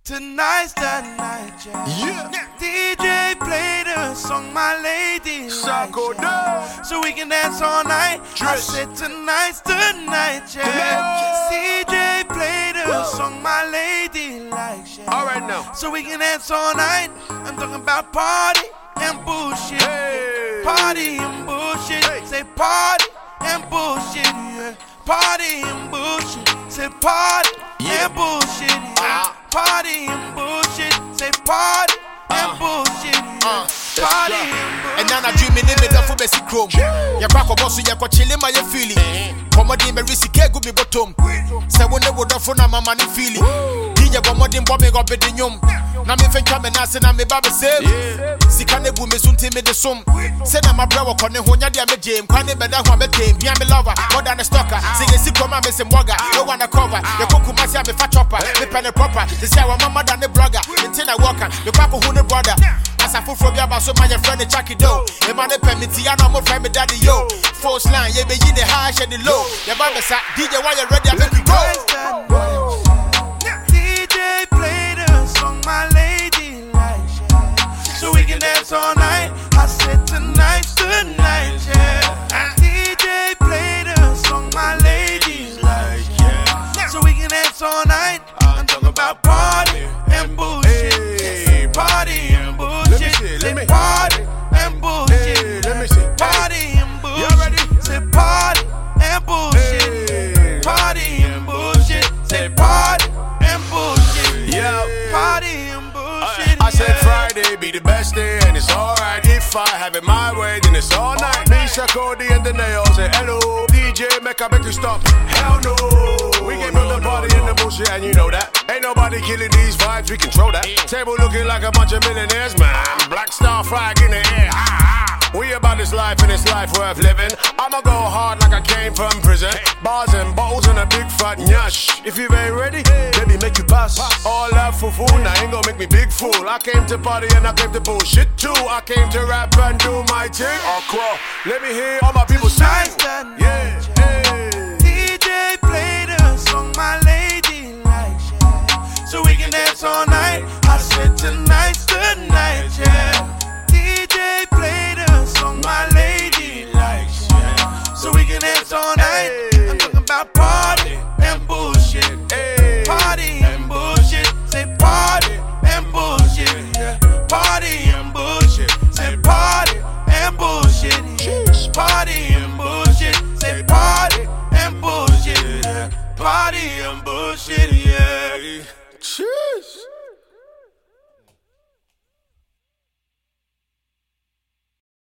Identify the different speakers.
Speaker 1: Tonight's the night, yeah. DJ played a song my lady likes, so we can dance all night. I said tonight's the night, yeah. DJ played a song my lady likes, yeah.
Speaker 2: Alright now,
Speaker 1: so we can dance all night. I'm talking about party and bullshit,
Speaker 2: hey.
Speaker 1: Party and bullshit, hey. Say party and bullshit, yeah. Party and bullshit, say party and bullshit, yeah. Party and bullshit, say party and bullshit, yeah. Party and bullshit.
Speaker 3: And now I'm dreaming in the for basic chrome. Your crack of boss, you're chilling my feeling. Comedy, my risky care, good be bottom. Say when they would offer my money feeling. DJ Bomodin bombing up in the yum. Now me think I'm and I'm a baby save. Sikane boom is soon timid the sum. Send my brother on the Honya Diam Jam, Kane better one became, be a lover, more than a stalker. Sing a sick mama, Miss Mwaga, no one a cover. The Kukumasi, I'm a fat chopper, the penny proper. The say our mama than the blogger, until I walk, the papa who the brother. As I fool from Yaba, so my friend, the Jackie Doe. The man, the penalty, I know more friend, daddy, yo. Force line, you be in the high and the low. The Baba sat, DJ, why you ready? I make you go.
Speaker 1: DJ played a song my lady likes, yeah. So we can dance all night. I said tonight's the night, yeah. DJ played a song my lady likes, yeah. So we can dance all night. I'm talking about party and bullshit, hey. Party and bullshit, say party and bullshit, hey. Party and bullshit, say party and bullshit, hey. Party and bullshit, say party and bullshit,
Speaker 2: yeah.
Speaker 1: Party and bullshit.
Speaker 2: I said Friday be the best day and it's alright. If I have it my way, then it's all night. Misha, Cody and the nails say hello. DJ, make you stop. Hell no. We can build the party in the bullshit and you know that. Ain't nobody killing these vibes, we control that. Table looking like a bunch of millionaires, man. Black star flag in the air. We about this life and it's life worth living. I'ma go hard like I came from prison. Bars and bottles and a big fat nyash. If you ain't ready, baby, make you pass. All that fufu, now ain't gonna make me big fool. I came to party and I came to bullshit too. I ccame to rap and do my thing. Let me hear all my people sing. Yeah, hey.
Speaker 1: DJ played a song my lady likes, yeah. So we can dance all night. I said tonight's the night, yeah. DJ played a song my lady likes, yeah. So we can dance all night. I'm talking about party and bullshit, hey. Party and bullshit, say party and bullshit, yeah. Party and bullshit, say party and bullshit, yeah. Party and bullshit, say party and bullshit, yeah. Party and bullshit, yeah.
Speaker 2: Cheers.